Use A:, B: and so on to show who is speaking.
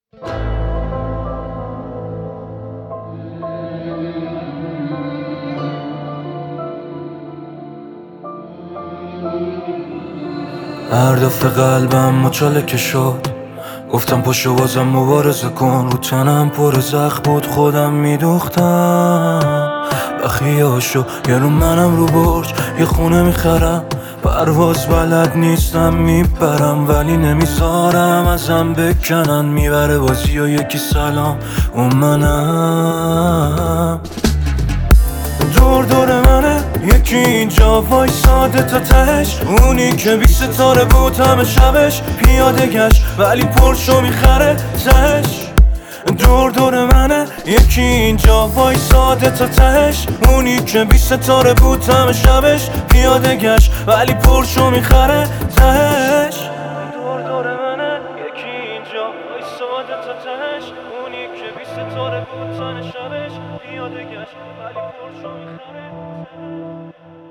A: هر دفعه قلبم مچالکه شد گفتم پاشو بازم مبارزه کن. رو تنم پر زخم بود خودم میدوختم. بخیاشو یه رو منم رو برج یه خونه میخرم. پرواز بلد نیستم میبرم ولی نمیذارم ازم بکنن. میبره بازی و یکی سلام اون منم. دور دور منه یکی اینجا وایساده تا تهش. اونی که بی ستاره بود همه شبش پیاده گشت ولی پرشو میخره تهش. دور دور منه یکی اینجا وایساده تا تهش. اونی که بی ستاره بود همه شبش پیاده گشت ولی پرشو میخره تهش. دور دور منه یکی اینجا وایساده تا تهش. اونی که بی ستاره بود همه شبش پیاده گشت ولی پرشو میخره تهش.